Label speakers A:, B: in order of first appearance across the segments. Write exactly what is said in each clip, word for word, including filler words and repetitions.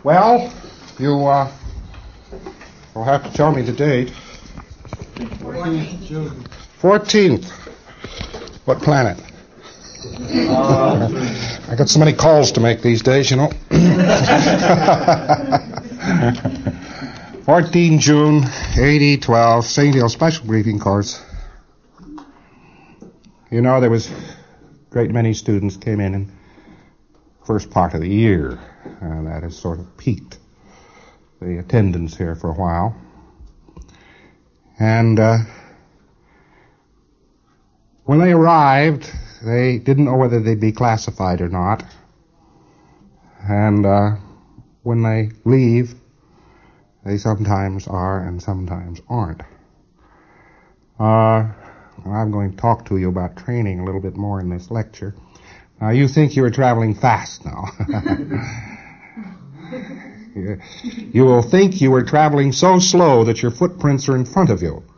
A: Well, you uh, will have to tell me the date.
B: fourteenth June.
A: fourteenth. What planet?
B: Uh,
A: I got so many calls to make these days, you know. fourteenth June, eighty twelve, Saint Hill Special Briefing Course. You know, there was a great many students came in in the first part of the year, and that has sort of peaked the attendance here for a while. And uh, when they arrived, they didn't know whether they'd be classified or not. And uh, when they leave, they sometimes are and sometimes aren't. Uh, I'm going to talk to you about training a little bit more in this lecture. Now, you think you are traveling fast now. you, you will think you are traveling so slow that your footprints are in front of you.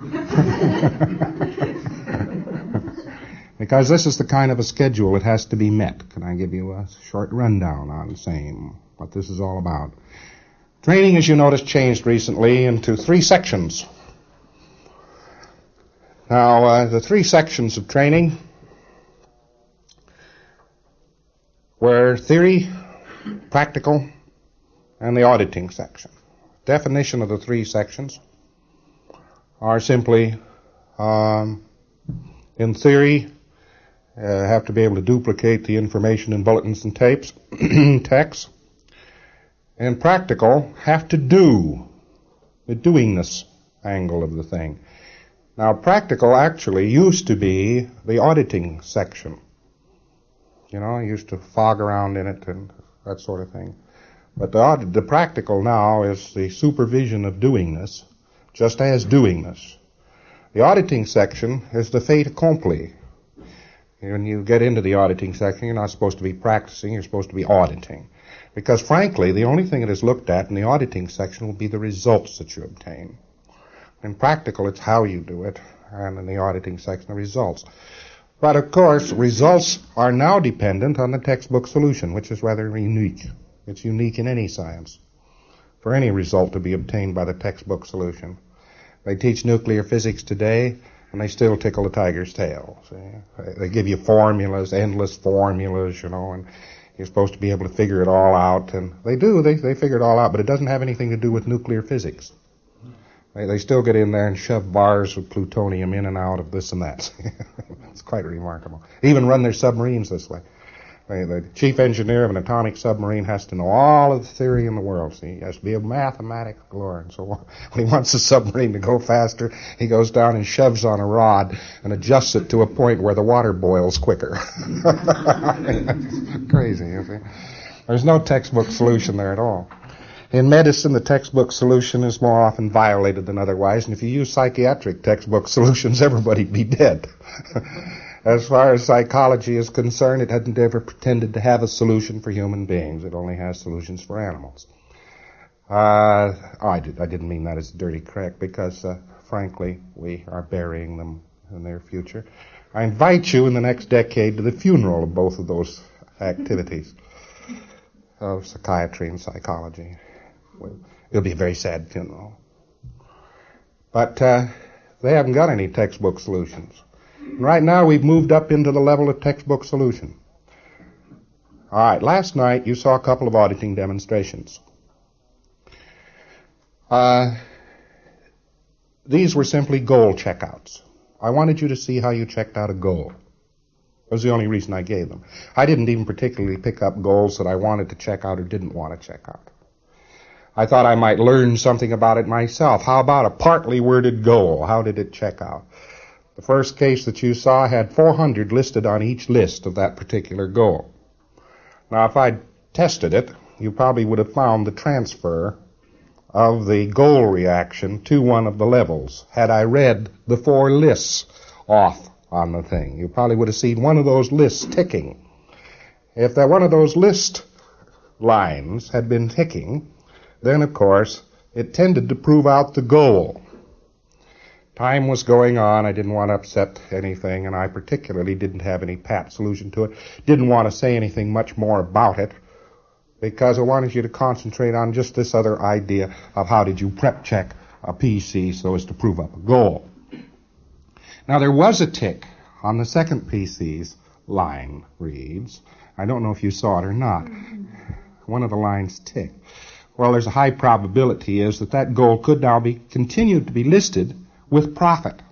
A: Because this is the kind of a schedule that has to be met. Can I give you a short rundown on the same, what this is all about? Training, as you notice, changed recently into three sections. Now, uh, the three sections of training were theory, practical, and the auditing section. Definition of the three sections are simply, um, in theory, uh, have to be able to duplicate the information in bulletins and tapes, texts. In practical, have to do, the doingness angle of the thing. Now, practical actually used to be the auditing section. You know, I used to fog around in it and that sort of thing. But the, audit, the practical now is the supervision of doingness, just as doingness. The auditing section is the fait accompli. When you get into the auditing section, you're not supposed to be practicing, you're supposed to be auditing. Because frankly, the only thing that is looked at in the auditing section will be the results that you obtain. In practical, it's how you do it, and in the auditing section, the results. But of course, results are now dependent on the textbook solution, which is rather unique. It's unique in any science, for any result to be obtained by the textbook solution. They teach nuclear physics today, and they still tickle the tiger's tail. See? They give you formulas, endless formulas, you know, and you're supposed to be able to figure it all out. And they do, they, they figure it all out, but it doesn't have anything to do with nuclear physics. They, they still get in there and shove bars of plutonium in and out of this and that. It's quite remarkable. They even run their submarines this way. They, the chief engineer of an atomic submarine has to know all of the theory in the world. See, he has to be a mathematical galore. And so when he wants the submarine to go faster, he goes down and shoves on a rod and adjusts it to a point where the water boils quicker. Crazy, you see. There's no textbook solution there at all. In medicine, the textbook solution is more often violated than otherwise, and if you use psychiatric textbook solutions, everybody'd be dead. As far as psychology is concerned, it hasn't ever pretended to have a solution for human beings. It only has solutions for animals. Uh, oh, I, did, I didn't mean that as dirty crack, because, uh, frankly, we are burying them in their future. I invite you in the next decade to the funeral of both of those activities of psychiatry and psychology. It'll be a very sad funeral. But uh, they haven't got any textbook solutions. And right now we've moved up into the level of textbook solution. All right, last night you saw a couple of auditing demonstrations. Uh, these were simply goal checkouts. I wanted you to see how you checked out a goal. That was the only reason I gave them. I didn't even particularly pick up goals that I wanted to check out or didn't want to check out. I thought I might learn something about it myself. How about a partly worded goal? How did it check out? The first case that you saw had four hundred listed on each list of that particular goal. Now, if I'd tested it, you probably would have found the transfer of the goal reaction to one of the levels. Had I read the four lists off on the thing, you probably would have seen one of those lists ticking. If that one of those list lines had been ticking, then, of course, it tended to prove out the goal. Time was going on. I didn't want to upset anything, and I particularly didn't have any pat solution to it. Didn't want to say anything much more about it because I wanted you to concentrate on just this other idea of how did you prep check a P C so as to prove up a goal. Now, there was a tick on the second P C's line reads. I don't know if you saw it or not. One of the lines ticked. Well, there's a high probability is that that goal could now be continued to be listed with profit.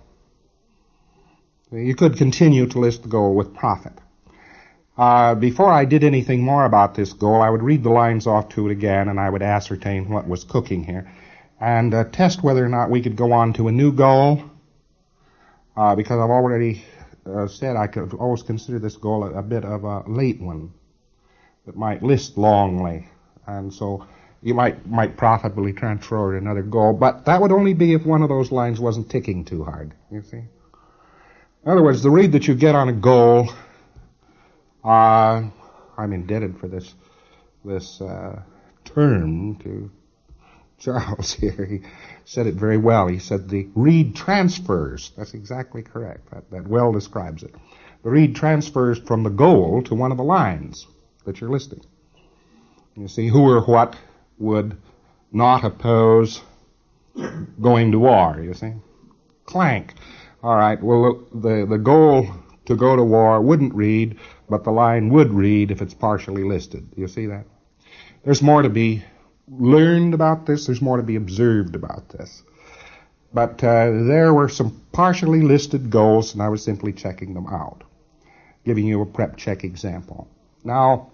A: You could continue to list the goal with profit. Uh, before I did anything more about this goal, I would read the lines off to it again, and I would ascertain what was cooking here, and uh, test whether or not we could go on to a new goal, uh, because I've already uh, said I could always consider this goal a, a bit of a late one that might list longly, and so you might might profitably transfer over to another goal, but that would only be if one of those lines wasn't ticking too hard, you see. In other words, the read that you get on a goal, uh, I'm indebted for this this uh, term to Charles here. He said it very well. He said the read transfers. That's exactly correct. That, that well describes it. The read transfers from the goal to one of the lines that you're listing. You see, who or what would not oppose going to war, you see? Clank. All right, well, the, the goal to go to war wouldn't read, but the line would read if it's partially listed. Do you see that? There's more to be learned about this. There's more to be observed about this. But uh, there were some partially listed goals, and I was simply checking them out, giving you a prep check example. Now,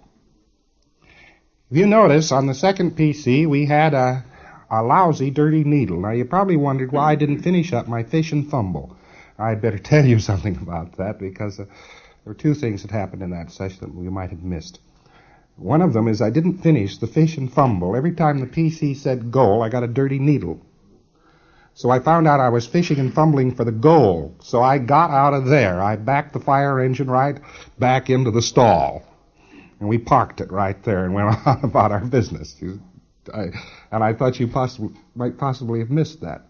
A: if you notice, on the second P C, we had a, a lousy, dirty needle. Now, you probably wondered why I didn't finish up my fish and fumble. I'd better tell you something about that, because uh, there were two things that happened in that session that you might have missed. One of them is I didn't finish the fish and fumble. Every time the P C said goal, I got a dirty needle. So I found out I was fishing and fumbling for the goal. So I got out of there. I backed the fire engine right back into the stall. And we parked it right there and went on about our business. I, and I thought you possibly, might possibly have missed that.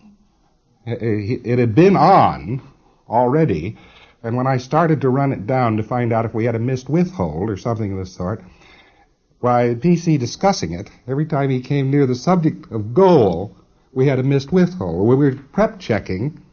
A: It, it had been on already, and when I started to run it down to find out if we had a missed withhold or something of the sort, why, P C discussing it, every time he came near the subject of goal, we had a missed withhold. We were prep checking,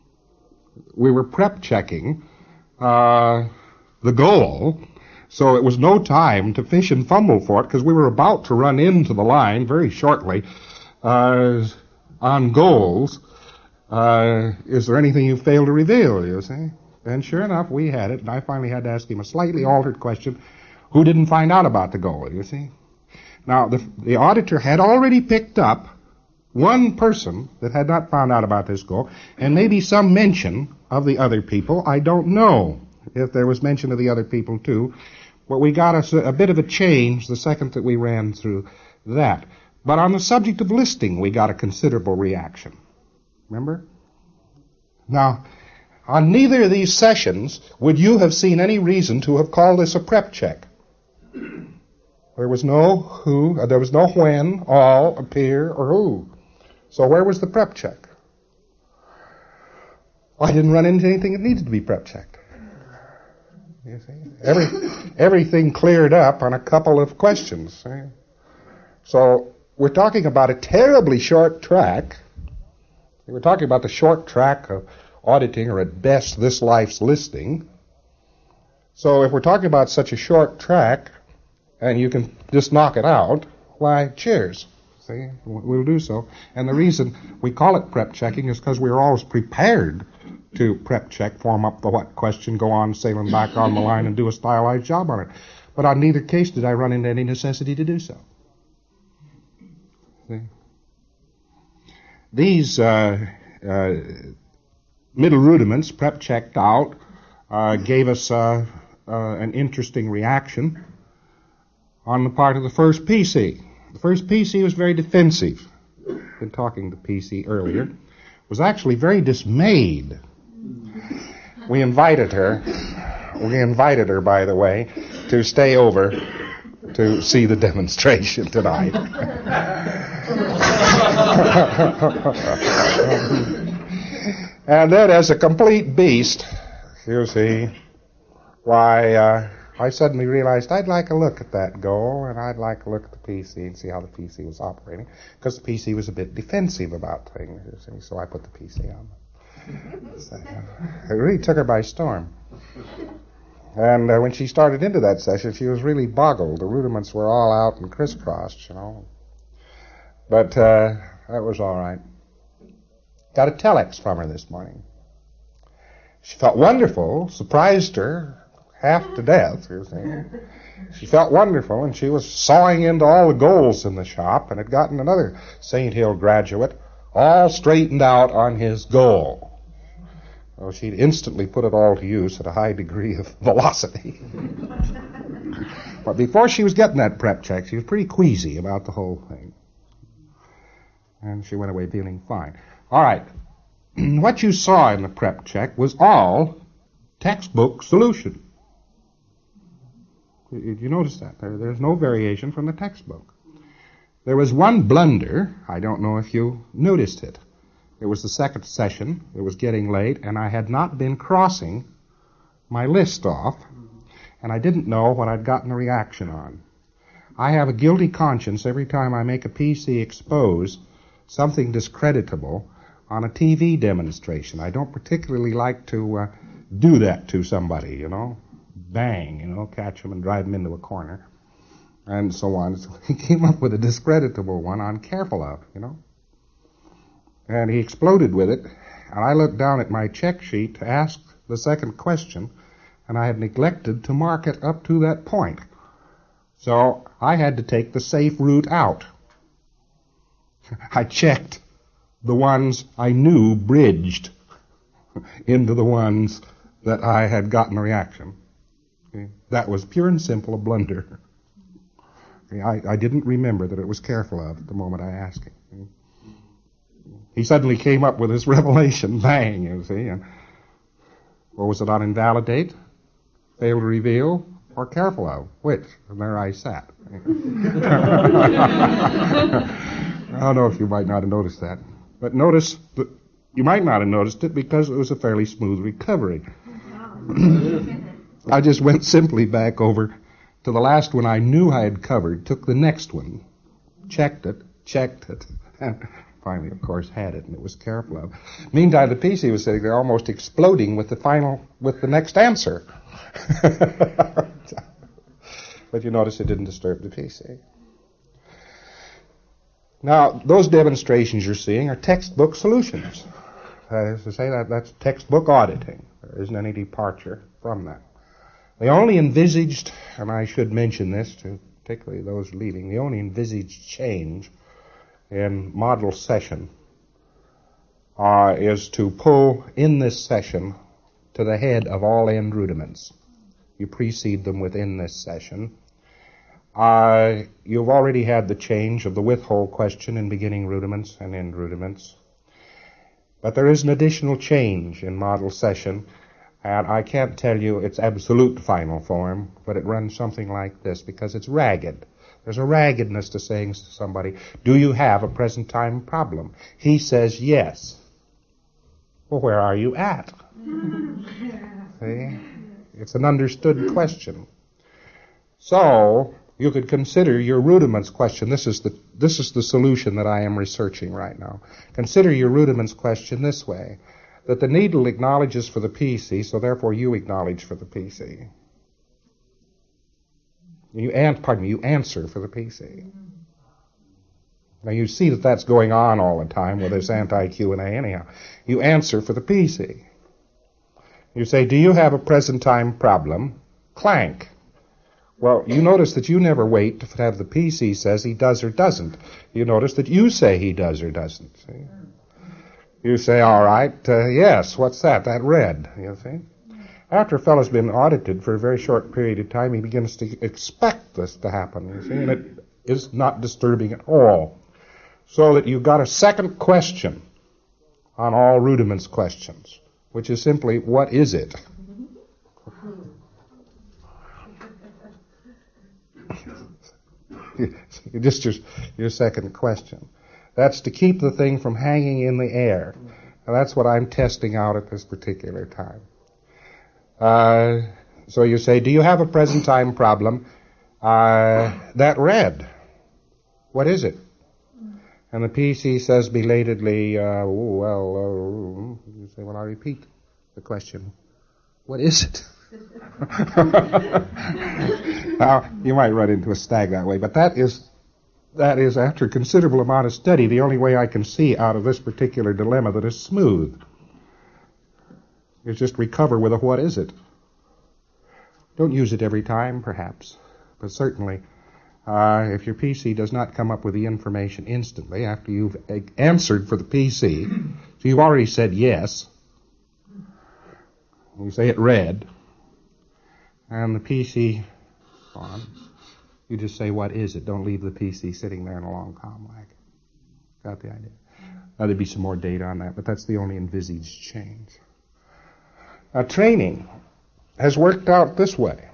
A: we were prep checking uh, the goal, so it was no time to fish and fumble for it, because we were about to run into the line very shortly uh, on goals. Uh, is there anything you failed to reveal, you see? And sure enough, we had it, and I finally had to ask him a slightly altered question. Who didn't find out about the goal, you see? Now, the, the auditor had already picked up one person that had not found out about this goal, and maybe some mention of the other people. I don't know if there was mention of the other people, too. But we got us a, a bit of a change the second that we ran through that. But on the subject of listing, we got a considerable reaction. Remember? Now, on neither of these sessions would you have seen any reason to have called this a prep check. There was no who, uh, there was no when, all, appear, or who. So where was the prep check? Well, I didn't run into anything that needed to be prep checked. You see? Every, everything cleared up on a couple of questions. See? So we're talking about a terribly short track. We're talking about the short track of auditing, or at best, this life's listing. So if we're talking about such a short track, and you can just knock it out, why, cheers. See, we'll do so. And the reason we call it prep checking is because we're always prepared to prep check, form up the what question, go on sailing back on the line, and do a stylized job on it. But on neither case did I run into any necessity to do so. See? These uh, uh, middle rudiments, prep checked out, uh, gave us uh, uh, an interesting reaction on the part of the first P C. The first P C was very defensive. Been talking to P C earlier. Was actually very dismayed. We invited her, we invited her, by the way, to stay over to see the demonstration tonight. And then, as a complete beast, you see, why, uh, I suddenly realized I'd like a look at that goal, and I'd like a look at the P C and see how the P C was operating, because the P C was a bit defensive about things, so I put the P C on. So, uh, it really took her by storm. And uh, when she started into that session, she was really boggled. The rudiments were all out and crisscrossed, you know. But uh, that was all right. Got a telex from her this morning. She felt wonderful, surprised her half to death. You see. She felt wonderful, and she was sawing into all the goals in the shop, and had gotten another Saint Hill graduate all straightened out on his goal. Well, she'd instantly put it all to use at a high degree of velocity. But before she was getting that prep check, she was pretty queasy about the whole thing. And she went away feeling fine. All right. What you saw in the prep check was all textbook solution. Did you notice that? There, there's no variation from the textbook. There was one blunder. I don't know if you noticed it. It was the second session. It was getting late, and I had not been crossing my list off, and I didn't know what I'd gotten a reaction on. I have a guilty conscience every time I make a P C expose something discreditable on a T V demonstration. I don't particularly like to uh, do that to somebody, you know. Bang, you know, catch them and drive them into a corner, and so on. So he came up with a discreditable one on Careful Of, you know. And he exploded with it, and I looked down at my check sheet to ask the second question, and I had neglected to mark it up to that point. So I had to take the safe route out. I checked the ones I knew bridged into the ones that I had gotten a reaction. Okay? That was pure and simple a blunder. Okay? I, I didn't remember that it was Careful Of at the moment I asked him. Okay? He suddenly came up with this revelation, bang, you see. And, or was it on Invalidate, Fail to Reveal, or Careful Of? Which? And there I sat. I don't know if you might not have noticed that. But notice that you might not have noticed it because it was a fairly smooth recovery. I just went simply back over to the last one I knew I had covered, took the next one, checked it, checked it, and finally, of course, had it, and it was Careful Of. Meantime, the P C was sitting there almost exploding with the final, with the next answer. But you notice it didn't disturb the P C. Now, those demonstrations you're seeing are textbook solutions. That is to say, that that's textbook auditing. There isn't any departure from that. The only envisaged, and I should mention this to particularly those leaving, the only envisaged change in model session uh, is to pull in this session to the head of all end rudiments. You precede them within this session. Uh, you've already had the change of the withhold question in beginning rudiments and end rudiments. But there is an additional change in model session, and I can't tell you its absolute final form, but it runs something like this because it's ragged. There's a raggedness to saying to somebody, do you have a present time problem? He says yes. Well, where are you at? See? It's an understood question. So, you could consider your rudiments question. This is the this is the solution that I am researching right now. Consider your rudiments question this way, that the needle acknowledges for the P C, so therefore you acknowledge for the P C. You an- pardon me, you answer for the P C. Now you see that that's going on all the time with this anti-Q and A anyhow. You answer for the P C. You say, do you have a present time problem? Clank. Well, you notice that you never wait to have the P C says he does or doesn't. You notice that you say he does or doesn't. See? You say, all right, uh, yes, what's that? That red, you see? After a fellow's been audited for a very short period of time, he begins to expect this to happen, you see, and it is not disturbing at all. So that you've got a second question on all rudiments questions, which is simply, what is it? Just your, your second question. That's to keep the thing from hanging in the air. And that's what I'm testing out at this particular time. Uh, So you say, do you have a present time problem? Uh, that red, what is it? And the P C says belatedly, uh, oh, well, uh, you say, well, I repeat the question. What is it? Now, you might run into a snag that way, but that is, that is, after a considerable amount of study, the only way I can see out of this particular dilemma that is smooth is just recover with a what is it. Don't use it every time, perhaps, but certainly, uh, if your P C does not come up with the information instantly after you've answered for the P C, so you've already said yes, you say it red, and the P C on, you just say, what is it? Don't leave the P C sitting there in a long com lag. Got the idea? Now, there'd be some more data on that, but that's the only envisaged change. Now, training has worked out this way.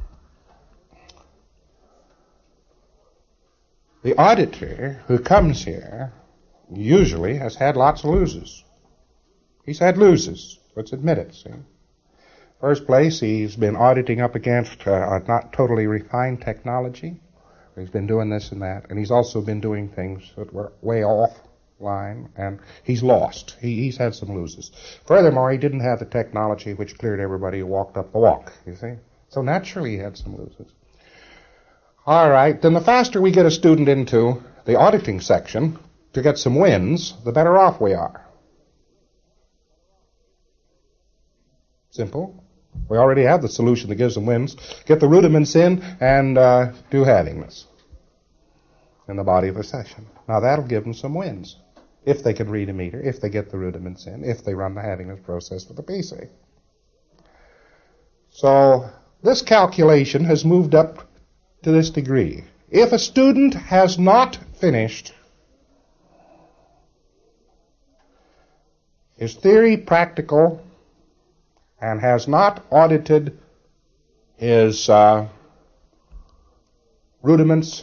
A: The auditor who comes here usually has had lots of loses. He's had loses. Let's admit it, see? First place, he's been auditing up against uh, a not totally refined technology. He's been doing this and that, and he's also been doing things that were way off line, and he's lost. He, he's had some loses. Furthermore, he didn't have the technology which cleared everybody who walked up the walk, you see? So naturally he had some loses. All right, then the faster we get a student into the auditing section to get some wins, the better off we are. Simple. We already have the solution that gives them wins. Get the rudiments in and uh, do havingness in the body of the session. Now that'll give them some wins. If they can read a meter, if they get the rudiments in, if they run the havingness process with the P C. So this calculation has moved up to this degree. If a student has not finished his theory, practical, and has not audited his uh, rudiments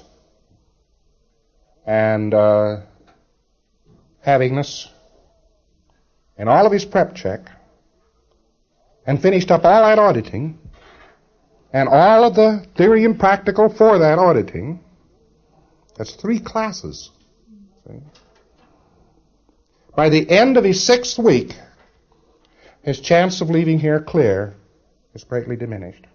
A: and uh, havingness and all of his prep check and finished up all that auditing and all of the theory and practical for that auditing, that's three classes. See? By the end of his sixth week, his chance of leaving here clear is greatly diminished.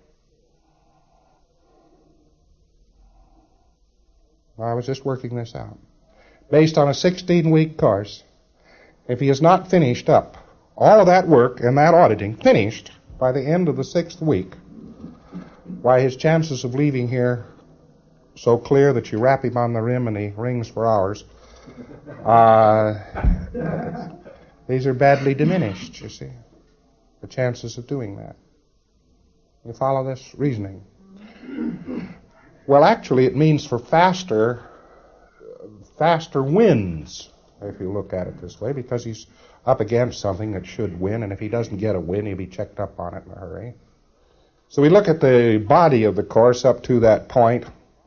A: I was just working this out. Based on a sixteen-week course, if he has not finished up all of that work and that auditing, finished by the end of the sixth week, why his chances of leaving here so clear that you wrap him on the rim and he rings for hours, uh, these are badly diminished, you see. The chances of doing that. You follow this reasoning? Well, actually, it means for faster, faster wins, if you look at it this way, because he's up against something that should win, and if he doesn't get a win, he'll be checked up on it in a hurry. So we look at the body of the course up to that point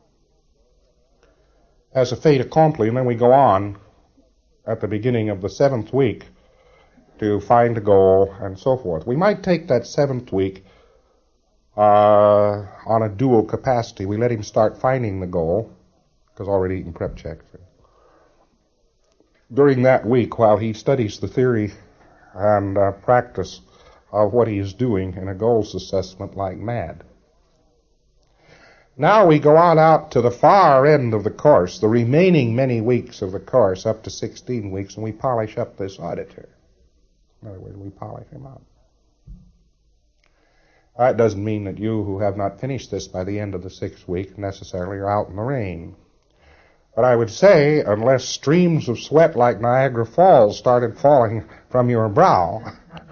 A: as a fait accompli, and then we go on at the beginning of the seventh week to find a goal and so forth. We might take that seventh week uh, on a dual capacity. We let him start finding the goal, because already eaten prep checks. During that week, while he studies the theory and uh, practice of what he is doing in a goals assessment like mad. Now we go on out to the far end of the course, the remaining many weeks of the course, up to sixteen weeks, and we polish up this auditor. In other words, we polish him up. That doesn't mean that you who have not finished this by the end of the sixth week necessarily are out in the rain. But I would say, unless streams of sweat like Niagara Falls started falling from your brow,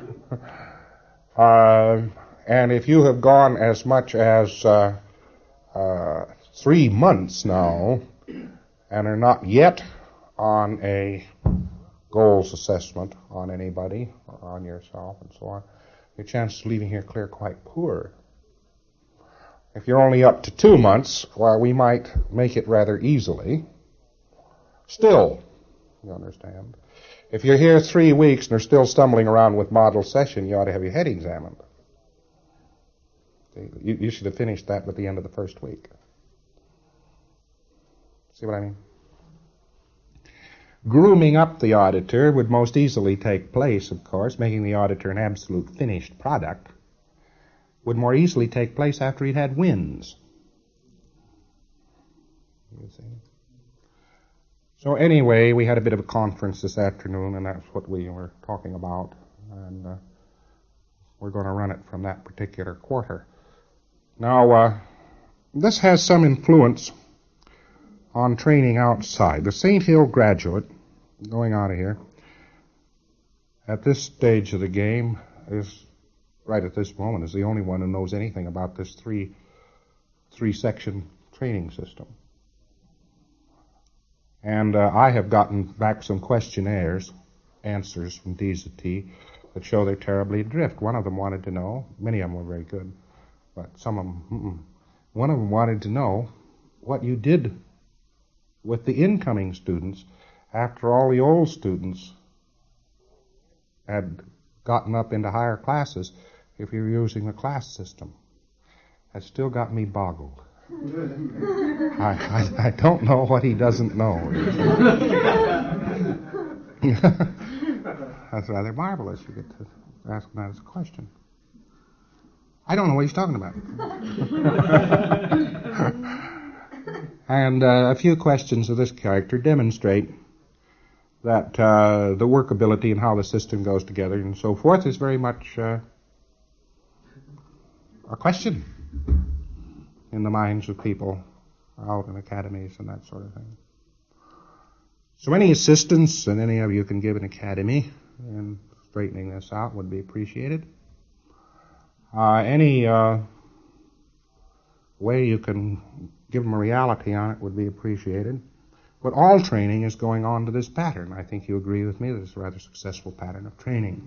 A: uh, and if you have gone as much as uh, uh, three months now and are not yet on a goals assessment on anybody, or on yourself, and so on, your chances of leaving here clear quite poor. If you're only up to two months, well, we might make it rather easily. Still, you understand. If you're here three weeks and are still stumbling around with model session, you ought to have your head examined. You, you should have finished that at the end of the first week. See what I mean? Grooming up the auditor would most easily take place, of course, making the auditor an absolute finished product, would more easily take place after he'd had wins. You see? So anyway, we had a bit of a conference this afternoon, and that's what we were talking about, and uh, we're going to run it from that particular quarter. Now, uh, this has some influence on training outside. The Saint Hill graduate, going out of here, at this stage of the game, is, right at this moment, is the only one who knows anything about this three, three-section training system. And uh, I have gotten back some questionnaires, answers from D Z T, that show they're terribly adrift. One of them wanted to know, many of them were very good, but some of them, mm-mm. One of them wanted to know what you did with the incoming students after all the old students had gotten up into higher classes if you were using the class system. That still got me boggled. I, I, I don't know what he doesn't know. That's rather marvelous. You get to ask him that as a question. I don't know what he's talking about. And uh, a few questions of this character demonstrate that uh, the workability and how the system goes together and so forth is very much uh, a question in the minds of people out in academies and that sort of thing. So any assistance that any of you can give an academy in straightening this out would be appreciated. Uh, any uh, way you can give them a reality on it would be appreciated. But all training is going on to this pattern. I think you agree with me that it's a rather successful pattern of training.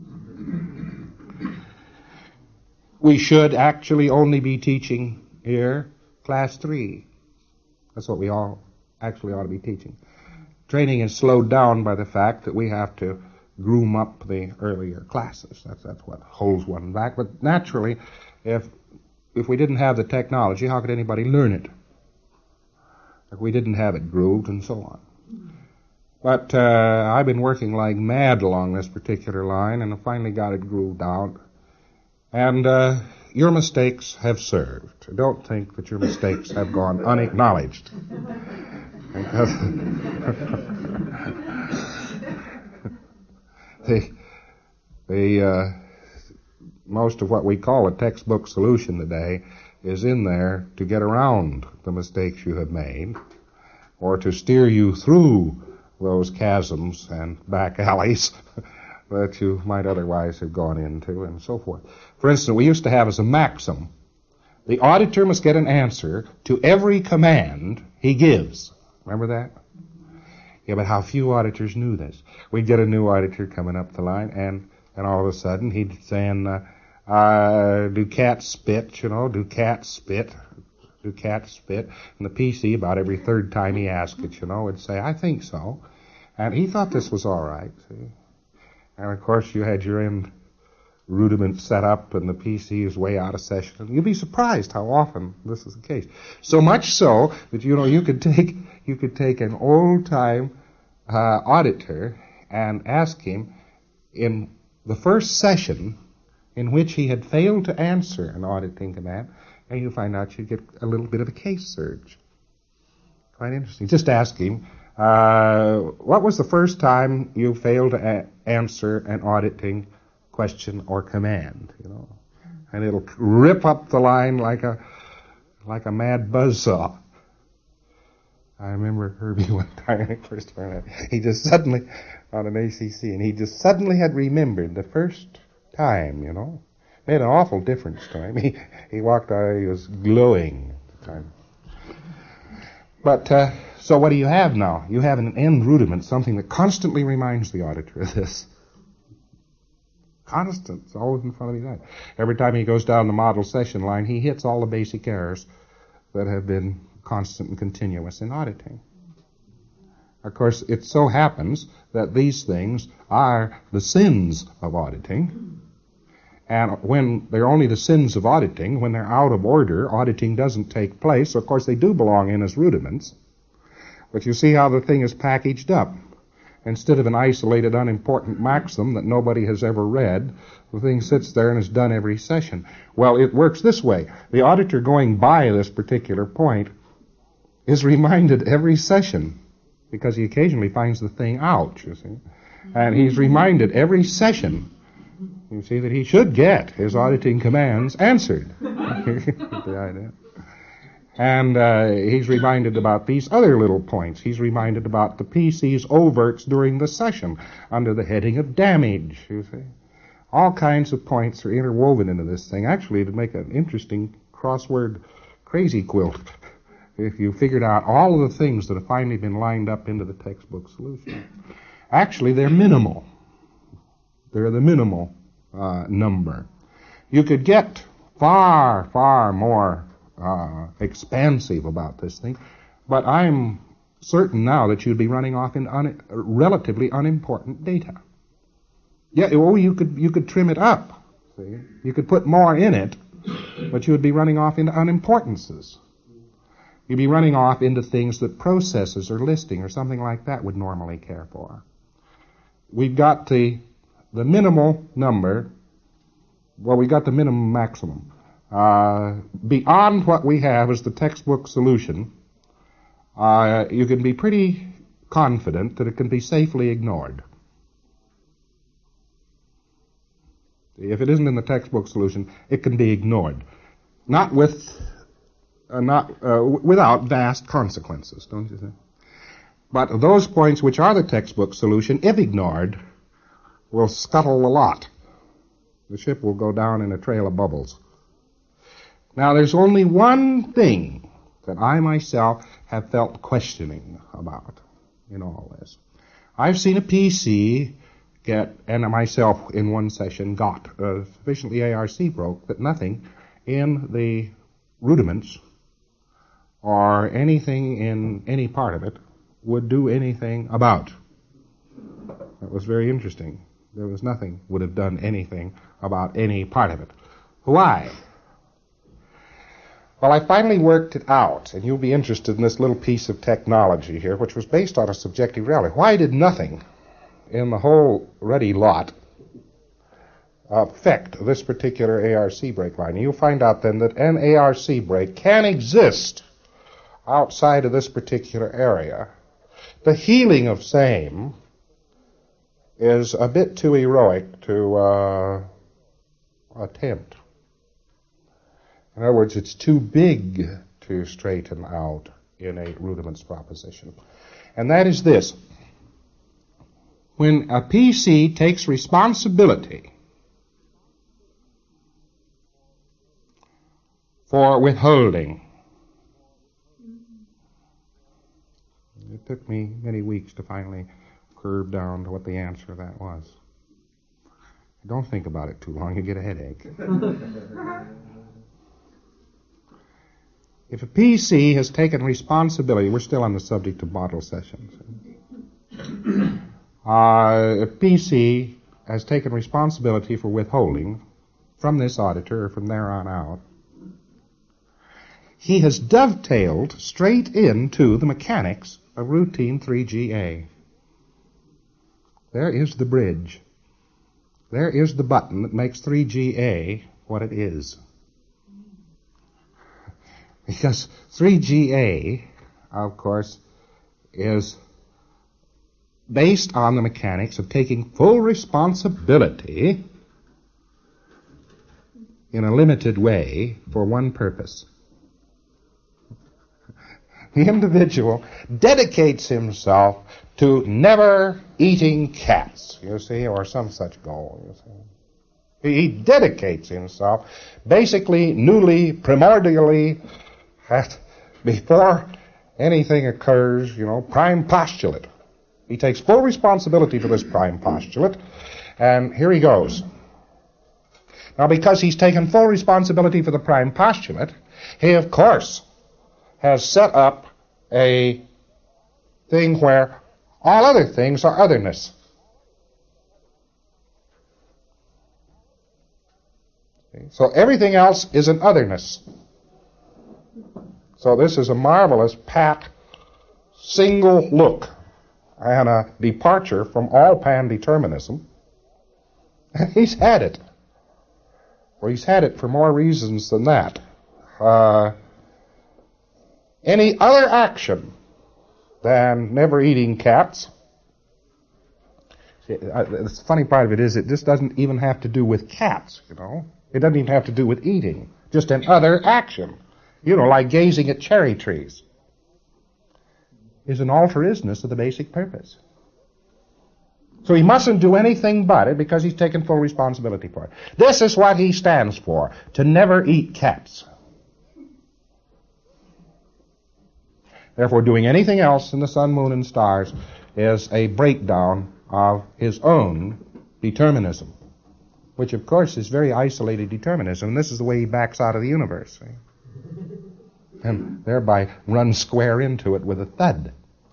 A: We should actually only be teaching here class three. That's what we all actually ought to be teaching. Training is slowed down by the fact that we have to groom up the earlier classes. That's that's what holds one back. But naturally, if if we didn't have the technology, how could anybody learn it? If we didn't have it grooved and so on. But uh, I've been working like mad along this particular line, and I finally got it grooved out. And uh, your mistakes have served. Don't think that your mistakes have gone unacknowledged. Because the, the uh, most of what we call a textbook solution today is in there to get around the mistakes you have made, or to steer you through those chasms and back alleys that you might otherwise have gone into, and so forth. For instance, we used to have as a maxim, the auditor must get an answer to every command he gives. Remember that? Yeah, but how few auditors knew this. We'd get a new auditor coming up the line, and, and all of a sudden he'd saying, uh, uh, do cats spit, you know, do cats spit, do cats spit. And the P C, about every third time he asked it, you know, would say, I think so. And he thought this was all right, see. And of course you had your end rudiment set up and the P C is way out of session. You'd be surprised how often this is the case. So much so that, you know, you could take, you could take an old time, uh, auditor and ask him in the first session in which he had failed to answer an auditing command, and you find out you get a little bit of a case surge. Quite interesting. Just ask him, uh, what was the first time you failed to a- answer an auditing question or command, you know? And it'll rip up the line like a like a mad buzzsaw. I remember Herbie one time when he first learned that. He just suddenly, on an A C C, and he just suddenly had remembered the first time, you know. Made an awful difference to him. He, he walked out, he was glowing at the time. But, uh, so what do you have now? You have an end rudiment, something that constantly reminds the auditor of this. Constant. It's always in front of his eyes. Every time he goes down the model session line, he hits all the basic errors that have been constant and continuous in auditing. Of course, it so happens that these things are the sins of auditing, And when they're only the sins of auditing, when they're out of order, auditing doesn't take place. So of course they do belong in as rudiments. But you see how the thing is packaged up. Instead of an isolated, unimportant maxim that nobody has ever read, the thing sits there and is done every session. Well, it works this way. The auditor going by this particular point is reminded every session, because he occasionally finds the thing out, you see. And he's reminded every session, you see, that he should get his auditing commands answered. The idea. And uh, he's reminded about these other little points. He's reminded about the P C's overts during the session under the heading of damage, you see. All kinds of points are interwoven into this thing. Actually, it'd make an interesting crossword crazy quilt if you figured out all of the things that have finally been lined up into the textbook solution. Actually, they're minimal. They're the minimal uh, number. You could get far, far more uh, expansive about this thing, but I'm certain now that you'd be running off in un- relatively unimportant data. Yeah, oh, you could you could trim it up. See, you could put more in it, but you would be running off into unimportances. You'd be running off into things that processes or listing or something like that would normally care for. We've got the the minimal number. Well, we got the minimum maximum. Uh, beyond what we have as the textbook solution, uh, you can be pretty confident that it can be safely ignored. If it isn't in the textbook solution, it can be ignored. Not with, uh, not, uh, without vast consequences, don't you think? But those points which are the textbook solution, if ignored, will scuttle a lot. The ship will go down in a trail of bubbles. Now, there's only one thing that I myself have felt questioning about in all this. I've seen a P C get, and myself in one session got uh, sufficiently A R C broke that nothing in the rudiments or anything in any part of it would do anything about. That was very interesting. There was nothing would have done anything about any part of it. Why? Well, I finally worked it out, and you'll be interested in this little piece of technology here, which was based on a subjective reality. Why did nothing in the whole ready lot affect this particular A R C break line? You'll find out then that an A R C break can exist outside of this particular area. The healing of same is a bit too heroic to uh, attempt. In other words, it's too big to straighten out in a rudiments proposition. And that is this. When a P C takes responsibility for withholding, it took me many weeks to finally curve down to what the answer to that was. Don't think about it too long, you get a headache. If a P C has taken responsibility, we're still on the subject of model sessions. Uh, a P C has taken responsibility for withholding from this auditor or from there on out. He has dovetailed straight into the mechanics of routine three G A. There is the bridge. There is the button that makes three G A what it is. Because three G A, of course, is based on the mechanics of taking full responsibility in a limited way for one purpose. The individual dedicates himself to never eating cats, you see, or some such goal, you see. He dedicates himself basically, newly, primordially, at, before anything occurs, you know, prime postulate. He takes full responsibility for this prime postulate, and here he goes. Now, because he's taken full responsibility for the prime postulate, he, of course, has set up a thing where all other things are otherness. So everything else is an otherness. So this is a marvelous, pat, single look and a departure from all pan-determinism. And he's had it. Well, he's had it for more reasons than that. Uh, any other action than never eating cats. The funny part of it is it just doesn't even have to do with cats, you know. It doesn't even have to do with eating. Just an other action. You know, like gazing at cherry trees. Is an altruismus of the basic purpose. So he mustn't do anything but it because he's taken full responsibility for it. This is what he stands for, to never eat cats. Therefore, doing anything else in the sun, moon, and stars is a breakdown of his own determinism, which, of course, is very isolated determinism. And this is the way he backs out of the universe, see? And thereby runs square into it with a thud.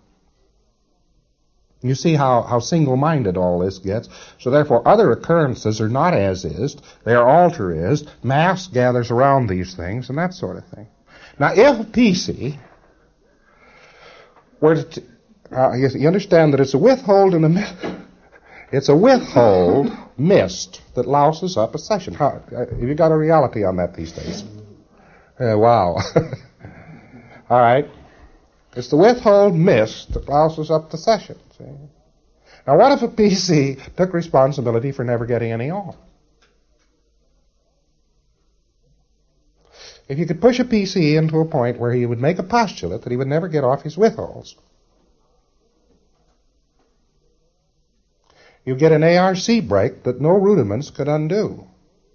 A: You see how, how single-minded all this gets. So therefore, other occurrences are not as-is, they are alter-is. Mass gathers around these things, and that sort of thing. Now, if P C were to... Uh, you, you understand that it's a withhold and a mi- it's a withhold mist that louses up a session. How, uh, have you got a reality on that these days? Uh, wow. All right. It's the withhold mist that louses up the session. See? Now, what if a P C took responsibility for never getting any off? If you could push a P C into a point where he would make a postulate that he would never get off his withholds, you get an A R C break that no rudiments could undo.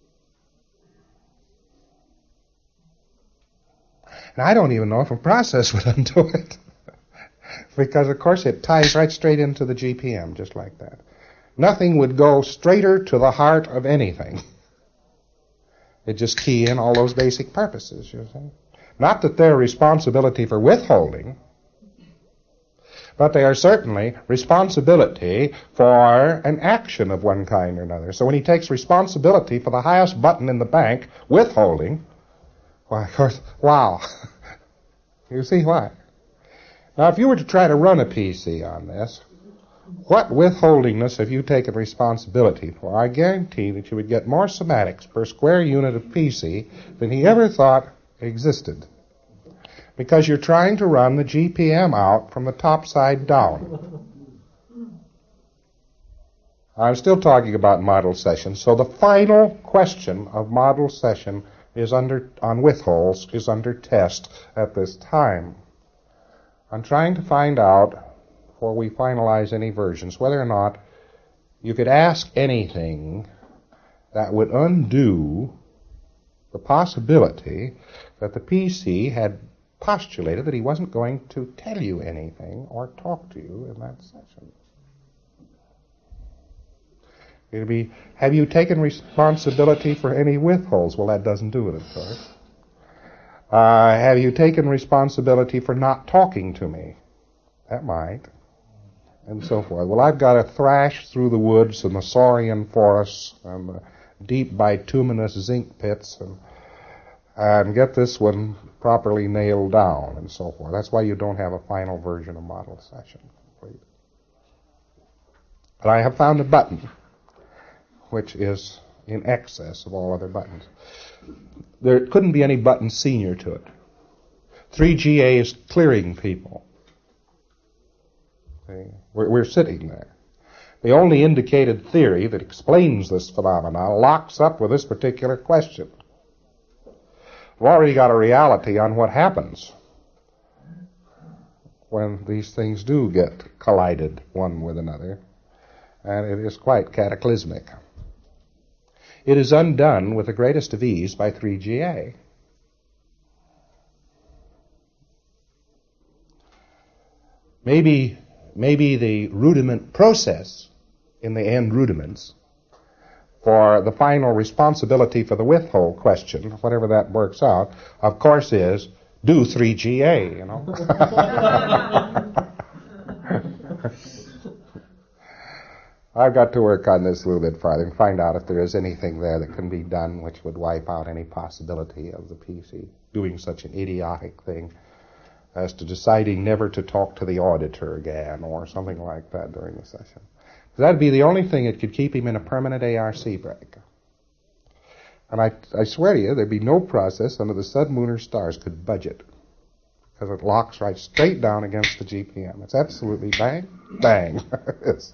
A: And I don't even know if a process would undo it. Because, of course, it ties right straight into the G P M, just like that. Nothing would go straighter to the heart of anything. It just key in all those basic purposes, you see. Not that they're responsibility for withholding, but they are certainly responsibility for an action of one kind or another. So when he takes responsibility for the highest button in the bank, withholding, why, of course, wow. You see why? Now, if you were to try to run a P C on this, what withholdingness have you taken responsibility for? I guarantee that you would get more semantics per square unit of P C than he ever thought existed. Because you're trying to run the G P M out from the top side down. I'm still talking about model session. So the final question of model session is under on withholds is under test at this time. I'm trying to find out, before we finalize any versions, whether or not you could ask anything that would undo the possibility that the P C had postulated that he wasn't going to tell you anything or talk to you in that session. It'd be, have you taken responsibility for any withholds? Well, that doesn't do it, of course. Uh, have you taken responsibility for not talking to me? That might. And so forth. Well, I've got to thrash through the woods and the saurian forests and the deep bituminous zinc pits and, and get this one properly nailed down and so forth. That's why you don't have a final version of model session complete. But I have found a button which is in excess of all other buttons. There couldn't be any button senior to it. three G A is clearing people. See? We're, we're sitting there. The only indicated theory that explains this phenomenon locks up with this particular question. We've already got a reality on what happens when these things do get collided one with another, and it is quite cataclysmic. It is undone with the greatest of ease by three G A. Maybe, maybe the rudiment process in the end rudiments for the final responsibility for the withhold question, whatever that works out, of course is do three G A, you know. I've got to work on this a little bit farther and find out if there is anything there that can be done which would wipe out any possibility of the P C doing such an idiotic thing as to deciding never to talk to the auditor again or something like that during the session. That'd be the only thing that could keep him in a permanent A R C break. And I, I swear to you, there'd be no process under the sun, moon, or stars could budge it, because it locks right straight down against the G P M. It's absolutely bang, bang. It's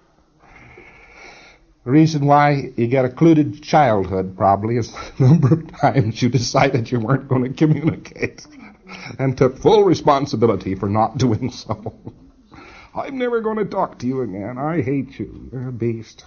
A: the reason why you get occluded childhood probably is the number of times you decided you weren't going to communicate and took full responsibility for not doing so. I'm never going to talk to you again. I hate you. You're a beast.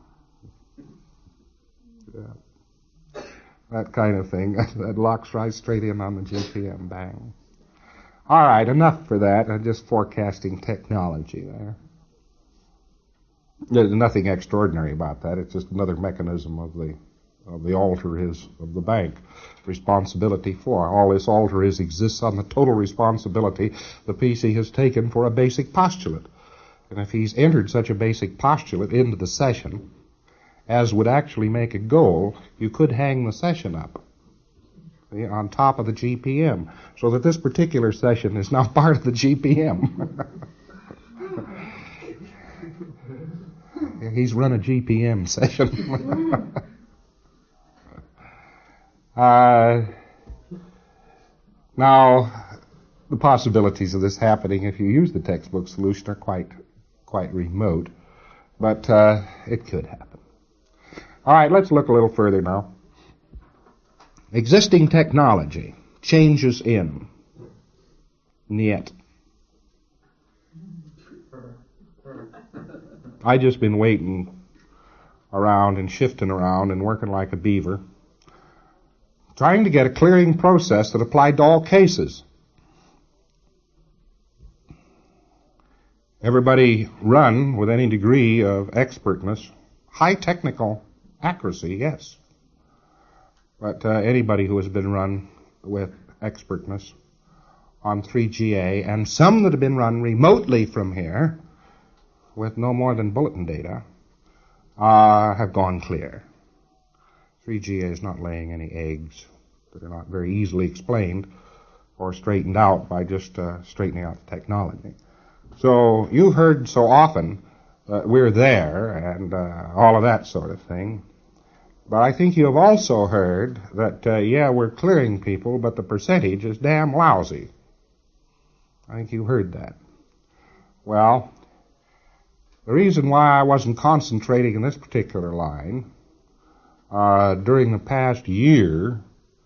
A: Yeah. That kind of thing. That locks right straight in on the G P M. Bang. All right, enough for that. I'm just forecasting technology there. There's nothing extraordinary about that. It's just another mechanism of the of the alter is of the bank responsibility for. All this alter is exists on the total responsibility the P C has taken for a basic postulate. And if he's entered such a basic postulate into the session as would actually make a goal, you could hang the session up see, on top of the G P M, so that this particular session is now part of the G P M. He's run a G P M session. uh, now, the possibilities of this happening if you use the textbook solution are quite, quite remote, but uh, it could happen. All right, let's look a little further now. Existing technology changes in Niet. I just been waiting around and shifting around and working like a beaver, trying to get a clearing process that applied to all cases. Everybody run with any degree of expertness, high technical accuracy, yes. But uh, anybody who has been run with expertness on three G A, and some that have been run remotely from here, with no more than bulletin data, uh, have gone clear. three G A is not laying any eggs that are not very easily explained or straightened out by just uh, straightening out the technology. So you've heard so often that we're there and uh, all of that sort of thing. But I think you have also heard that, uh, yeah, we're clearing people, but the percentage is damn lousy. I think you heard that. Well, the reason why I wasn't concentrating in this particular line uh, during the past year,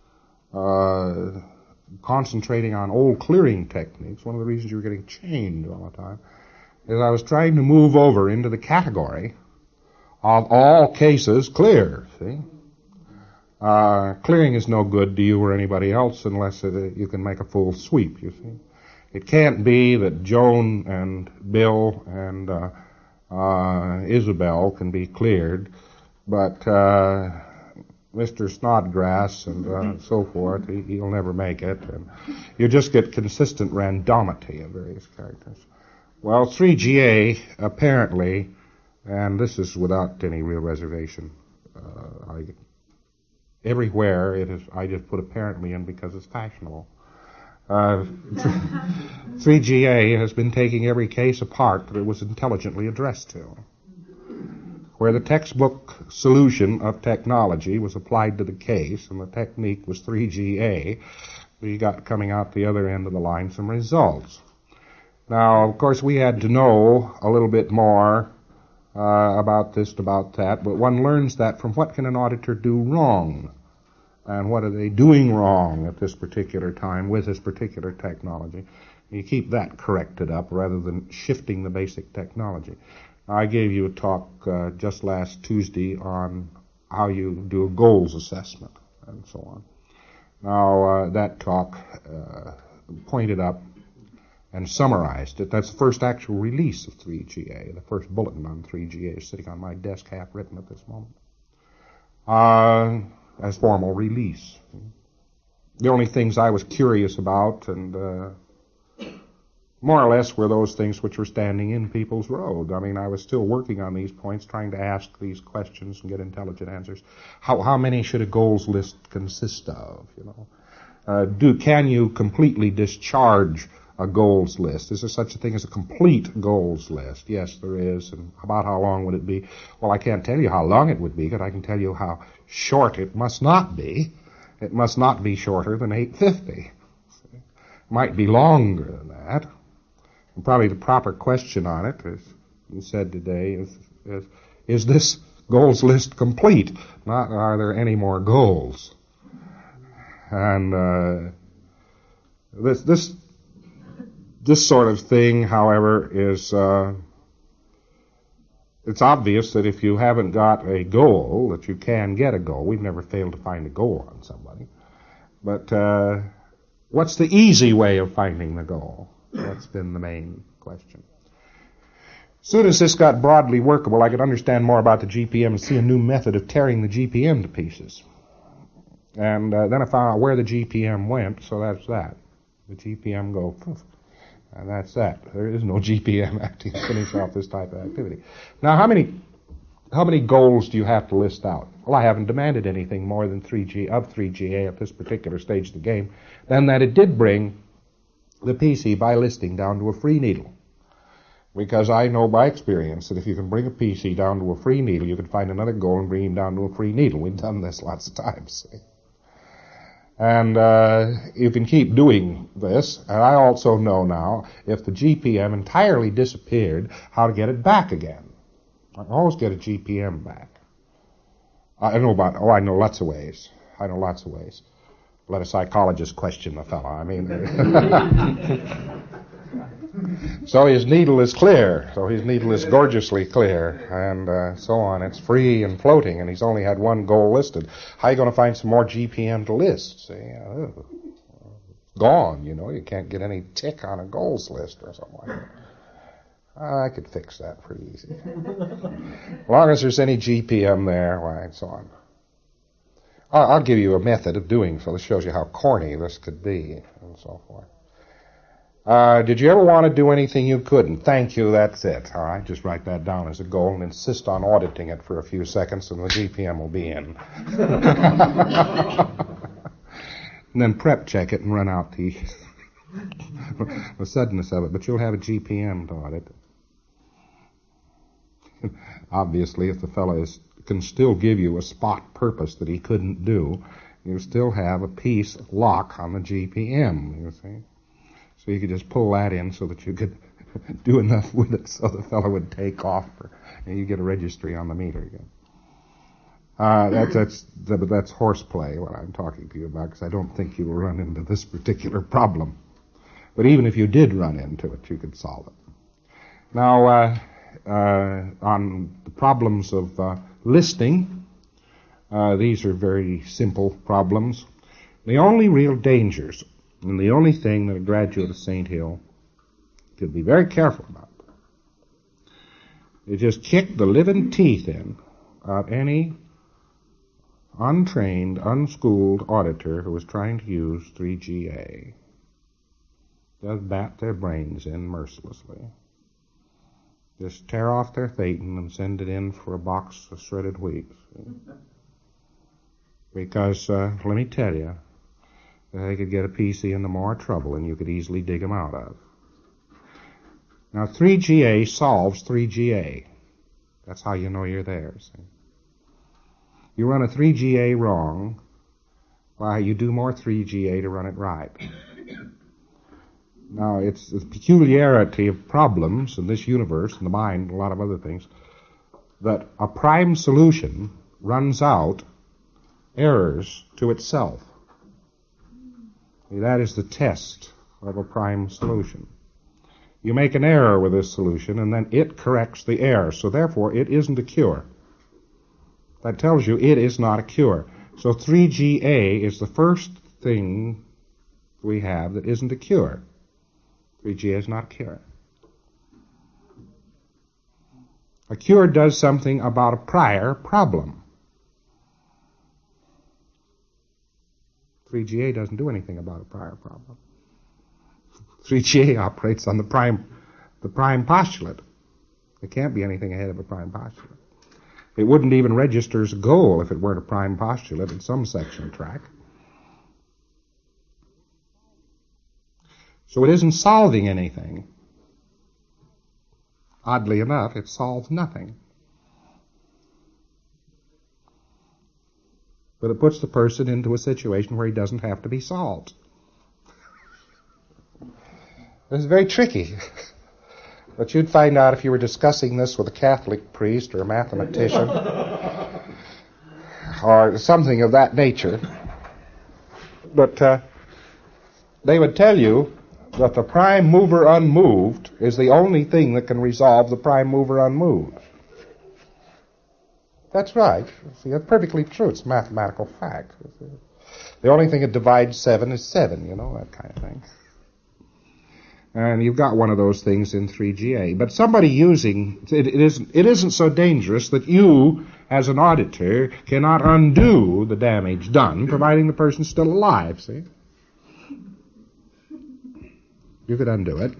A: uh, concentrating on old clearing techniques, one of the reasons you were getting chained all the time, is I was trying to move over into the category of all cases clear, see? Uh, clearing is no good to you or anybody else unless it, uh, you can make a full sweep, you see. It can't be that Joan and Bill and uh, uh, Isabel can be cleared, but uh, Mister Snodgrass and uh, so forth, he, he'll never make it. And you just get consistent randomity of various characters. Well, three G A apparently, and this is without any real reservation, uh, I, everywhere it is, I just put apparently in because it's fashionable. Uh, three G A has been taking every case apart that it was intelligently addressed to. Where the textbook solution of technology was applied to the case and the technique was three G A, we got coming out the other end of the line some results. Now, of course, we had to know a little bit more uh, about this, about that, but one learns that from what can an auditor do wrong, and what are they doing wrong at this particular time with this particular technology. You keep that corrected up rather than shifting the basic technology. I gave you a talk uh, just last Tuesday on how you do a goals assessment and so on. Now, uh, that talk uh, pointed up and summarized it. That's the first actual release of three G A. The first bulletin on three G A is sitting on my desk half written at this moment. Uh, as formal release. The only things I was curious about and uh, more or less were those things which were standing in people's road. I mean, I was still working on these points, trying to ask these questions and get intelligent answers. How how many should a goals list consist of? You know, uh, do can you completely discharge a goals list? Is there such a thing as a complete goals list? Yes, there is. And about how long would it be? Well, I can't tell you how long it would be, but I can tell you how short it must not be. It must not be shorter than eight fifty. It might be longer than that. And probably the proper question on it, as you said today, is, is, is this goals list complete? Not, are there any more goals? And uh, this this this sort of thing, however, is uh, it's obvious that if you haven't got a goal, that you can get a goal. We've never failed to find a goal on somebody. But uh, what's the easy way of finding the goal? That's been the main question. As soon as this got broadly workable, I could understand more about the G P M and see a new method of tearing the G P M to pieces. And uh, then I found out where the G P M went, so that's that. The G P M go, poof, and that's that. There is no G P M acting to finish off this type of activity. Now, how many how many goals do you have to list out? Well, I haven't demanded anything more than three G of three G A at this particular stage of the game, than that it did bring the P C by listing down to a free needle. Because I know by experience that if you can bring a P C down to a free needle, you can find another goal and bring him down to a free needle. We've done this lots of times. See? And uh, you can keep doing this. And I also know now, if the G P M entirely disappeared, how to get it back again. I can always get a G P M back. I know about, oh, I know lots of ways. I know lots of ways. Let a psychologist question the fellow. I mean, so his needle is clear. So his needle is gorgeously clear, and uh, so on. It's free and floating, and he's only had one goal listed. How are you going to find some more G P M to list? See, uh, gone. You know, you can't get any tick on a goals list or something like that. I could fix that pretty easy. As long as there's any G P M there, why, and so on. I'll give you a method of doing so. This shows you how corny this could be, and so forth. Uh, did you ever want to do anything you couldn't? Thank you, that's it. All right, just write that down as a goal and insist on auditing it for a few seconds, and the G P M will be in. And then prep check it and run out the, the suddenness of it. But you'll have a G P M to audit. Obviously, if the fellow is can still give you a spot purpose that he couldn't do, you still have a piece lock on the G P M, you see. So you could just pull that in so that you could do enough with it so the fellow would take off, for, and you get a registry on the meter again. Uh, that's, that's, that, that's horseplay, what I'm talking to you about, because I don't think you will run into this particular problem. But even if you did run into it, you could solve it. Now, uh, uh, on the problems of uh, listing, uh, these are very simple problems. The only real dangers, and the only thing that a graduate of Saint Hill should be very careful about, is just kick the living teeth in of any untrained, unschooled auditor who is trying to use three G A. Just bat their brains in mercilessly. Just tear off their Thetan and send it in for a box of shredded wheat. Because, uh, let me tell you, they could get a P C into more trouble than you could easily dig them out of. Now, three G A solves three G A. That's how you know you're there, see. You run a three G A wrong, why, you do more three G A to run it right. Now, it's the peculiarity of problems in this universe, in the mind, and a lot of other things, that a prime solution runs out errors to itself. That is the test of a prime solution. You make an error with this solution, and then it corrects the error, so therefore it isn't a cure. That tells you it is not a cure. So three G A is the first thing we have that isn't a cure. three G A is not a cure. A cure does something about a prior problem. three G A doesn't do anything about a prior problem. three G A operates on the prime, the prime postulate. There can't be anything ahead of a prime postulate. It wouldn't even register as a goal if it weren't a prime postulate in some section track. So it isn't solving anything. Oddly enough, it solves nothing. But it puts the person into a situation where he doesn't have to be solved. It's very tricky. But you'd find out if you were discussing this with a Catholic priest or a mathematician or something of that nature. But uh, they would tell you that the prime mover unmoved is the only thing that can resolve the prime mover unmoved. That's right. See, that's perfectly true. It's a mathematical fact. The only thing that divides seven is seven, you know, that kind of thing. And you've got one of those things in three G A. But somebody using, it, it, isn't, it isn't so dangerous that you, as an auditor, cannot undo the damage done, providing the person's still alive, see? You could undo it.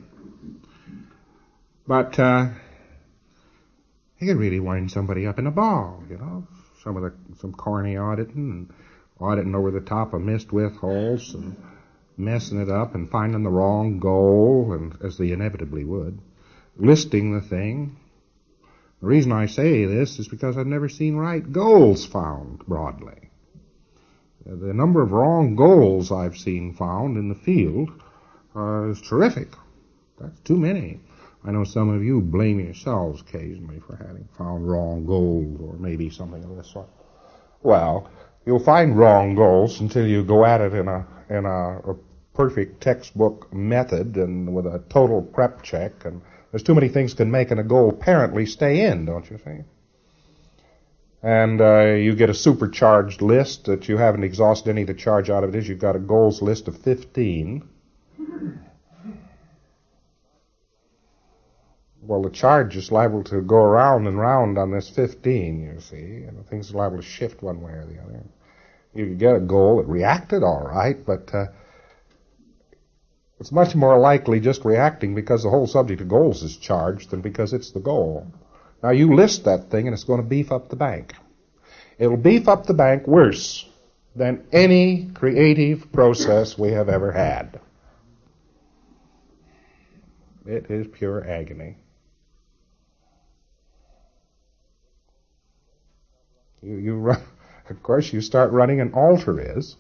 A: But, uh, you could really wind somebody up in a ball, you know? Some of the, some corny auditing, and auditing over the top of missed width holes, and messing it up and finding the wrong goal, and as they inevitably would, listing the thing. The reason I say this is because I've never seen right goals found broadly. The number of wrong goals I've seen found in the field uh, is terrific. That's too many. I know some of you blame yourselves occasionally for having found wrong goals or maybe something of this sort. Well, you'll find wrong goals until you go at it in a in a, a perfect textbook method and with a total prep check, and there's too many things can make a goal apparently stay in, don't you think? And uh, you get a supercharged list that you haven't exhausted any to charge out of it is. You've got a goals list of fifteen. Well, the charge is liable to go around and round on this fifteen, you see, and things are liable to shift one way or the other. You could get a goal that reacted all right, but uh, it's much more likely just reacting because the whole subject of goals is charged than because it's the goal. Now, you list that thing, and it's going to beef up the bank. It'll beef up the bank worse than any creative process we have ever had. It is pure agony. You, you run, of course, you start running an alter is.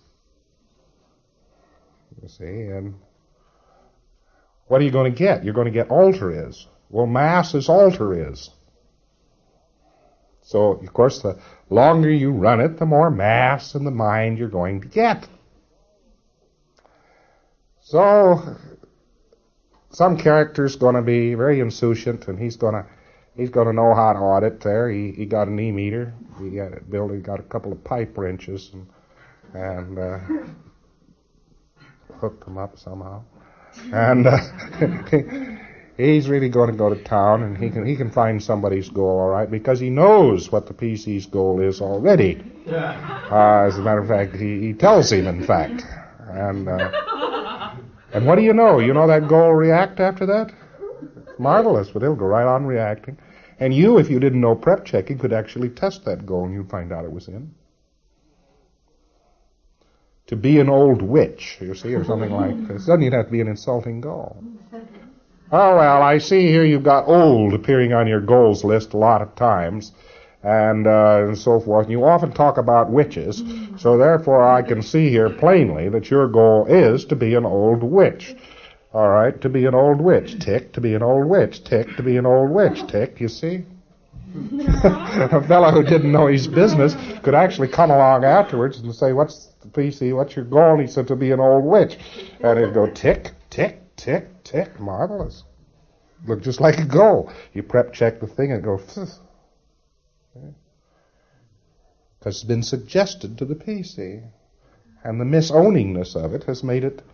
A: You see, and what are you going to get? You're going to get alter is. Well, mass is alter is. So, of course, the longer you run it, the more mass in the mind you're going to get. So, some character's going to be very insouciant, and he's going to he's going to know how to audit there. He he got an e-meter. He got it built. He got a couple of pipe wrenches and and uh, hooked them up somehow. And uh, he's really going to go to town, and he can he can find somebody's goal, all right, because he knows what the P C's goal is already. Uh, as a matter of fact, he, he tells him, in fact. And uh, and what do you know? You know that goal will react after that? Marvelous, but it'll go right on reacting. And you, if you didn't know prep checking, could actually test that goal, and you'd find out it was in. To be an old witch, you see, or something like this. Doesn't even have to be an insulting goal. Oh, well, I see here you've got old appearing on your goals list a lot of times, and uh, and so forth. And you often talk about witches, so therefore I can see here plainly that your goal is to be an old witch. All right, to be an old witch, tick, to be an old witch, tick, to be an old witch, tick, you see? A fellow who didn't know his business could actually come along afterwards and say, what's the P C, what's your goal? And he said, to be an old witch. And he'd go tick, tick, tick, tick, marvelous. Look just like a goal. You prep check the thing and go, because it's been suggested to the P C. And the misowningness of it has made it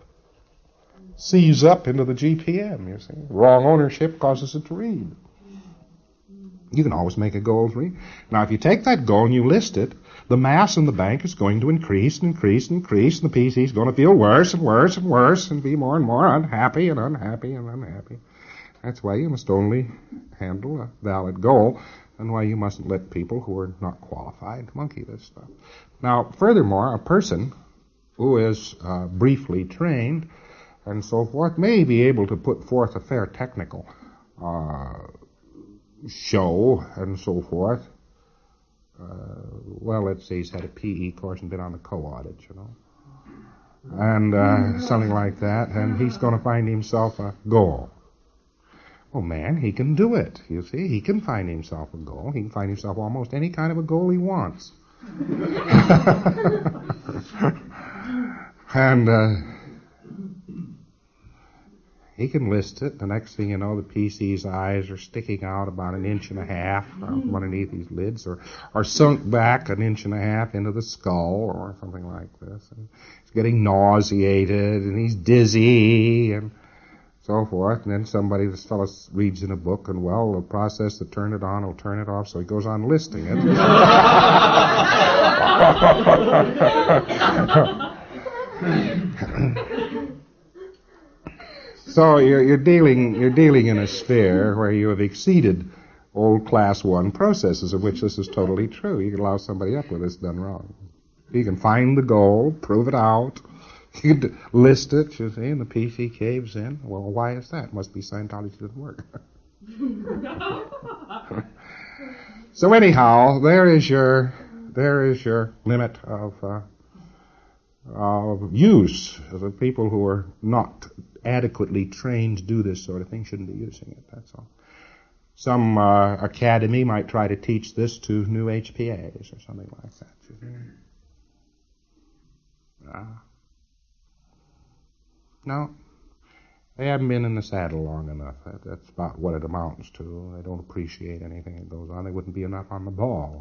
A: seize up into the G P M, you see. Wrong ownership causes it to read. You can always make a goal three. Now, if you take that goal and you list it, the mass in the bank is going to increase and increase and increase, and the P C is going to feel worse and worse and worse and be more and more unhappy and unhappy and unhappy. That's why you must only handle a valid goal, and why you mustn't let people who are not qualified monkey this stuff. Now, furthermore, a person who is uh, briefly trained and so forth may be able to put forth a fair technical uh, show and so forth. Uh, well, let's say he's had a P E course and been on the co-audit, you know, and uh, something like that, and he's going to find himself a goal. Well, man, he can do it, you see. He can find himself a goal. He can find himself almost any kind of a goal he wants. And uh, he can list it. The next thing you know, the P C's eyes are sticking out about an inch and a half from underneath these lids, or are sunk back an inch and a half into the skull, or something like this. And he's getting nauseated, and he's dizzy, and so forth. And then somebody, this fellow reads in a book, and well, the process that turn it on will turn it off, so he goes on listing it. So you're, you're dealing you're dealing in a sphere where you have exceeded old class one processes, of which this is totally true. You can allow somebody up with this done wrong. You can find the goal, prove it out, you can list it, you see, and the P C caves in. Well, why is that? Must be Scientology didn't work. So anyhow, there is your there is your limit of uh, of use. The people who are not adequately trained to do this sort of thing shouldn't be using it, that's all. Some uh, academy might try to teach this to new H P As or something like that. Ah. No, they haven't been in the saddle long enough. That, that's about what it amounts to. They don't appreciate anything that goes on. They wouldn't be enough on the ball.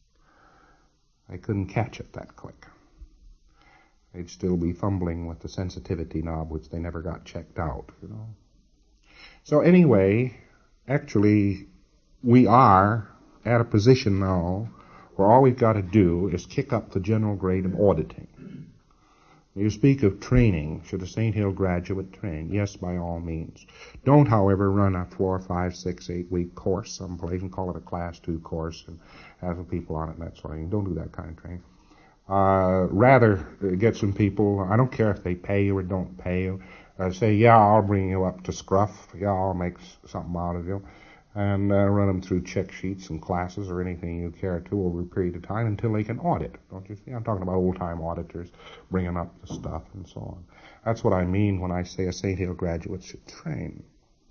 A: They couldn't catch it that quick. They'd still be fumbling with the sensitivity knob, which they never got checked out, you know. So anyway, actually, we are at a position now where all we've got to do is kick up the general grade of auditing. You speak of training. Should a Saint Hill graduate train? Yes, by all means. Don't, however, run a four, five, six, eight week course someplace and call it a class two course and have the people on it and that sort of thing. Don't do that kind of training. Uh, rather get some people, I don't care if they pay you or don't pay you, uh, say, yeah, I'll bring you up to scruff, yeah, I'll make something out of you, and uh, run them through check sheets and classes or anything you care to over a period of time until they can audit. Don't you see? I'm talking about old-time auditors bringing up the stuff and so on. That's what I mean when I say a Saint Hill graduate should train.